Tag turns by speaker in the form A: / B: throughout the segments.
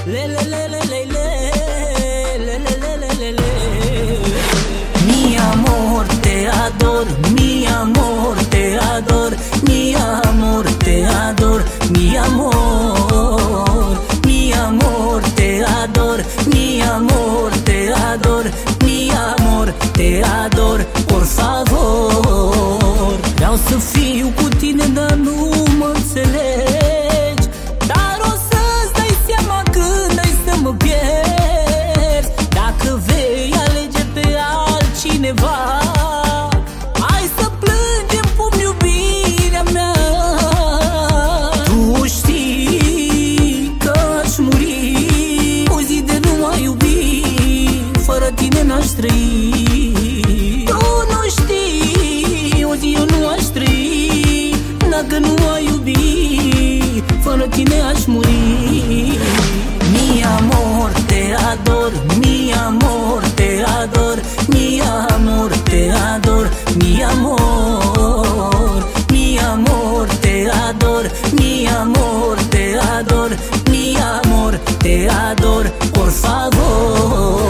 A: Mi amor, te ador, mi amor, te ador, mi amor, te ador, mi amor, mi amor, te ador, mi amor, te ador, mi amor, te ador, por favor. Vreau să fiu cu tine, dar nu mă înțelegi, dar o să-ți dai seama când ai să mă pierzi. Dacă vei alege pe altcineva, hai să plângem cum iubirea mea. Tu știi că aș muri o zi de nu mai iubi, fără tine n-aș trăi. Tu nu știi, o zi eu nu aș trăi dacă nu ai iubi, fără tine aș muri. Mi amor, te ador, mi amor, te ador, mi amor, te ador, mi amor, mi amor, te ador, mi amor, te ador, mi amor, te ador, por favor.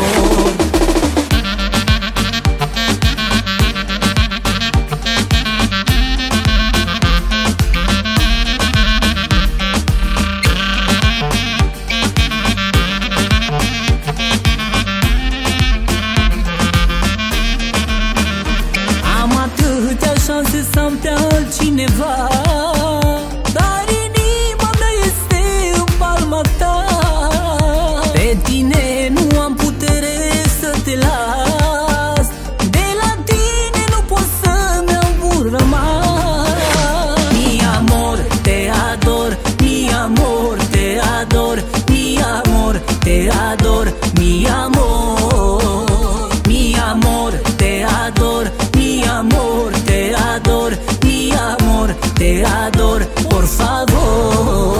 A: Șanse să am pe altcineva, dar inima mea este în palma ta. Pe tine nu am putere să te las, de la tine nu pot să-mi iau un rămas. Mi amor, te ador, mi amor, te ador, mi amor, te ador, mi amor, mi amor, te ador, mi amor, te ador, mi amor, te ador, por favor.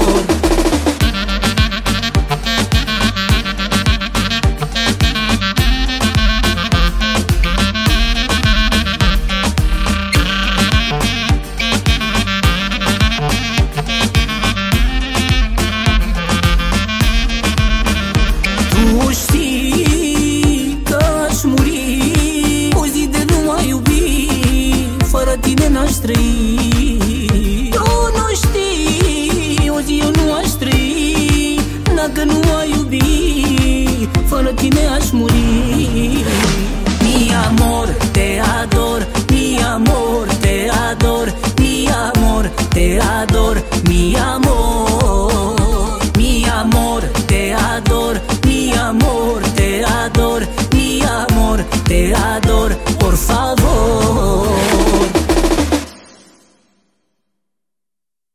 A: Tu știi că aș muri o zi de nu mai iubi, fără tine n-aș trăi. Tu nu știi, o zi eu nu aș trăi dacă nu ai iubi, fără tine aș muri. Mi amor, te ador, mi amor, te ador, mi amor, te ador, mi amor, mi amor, te ador, mi amor, te ador, mi amor, te ador, por favor.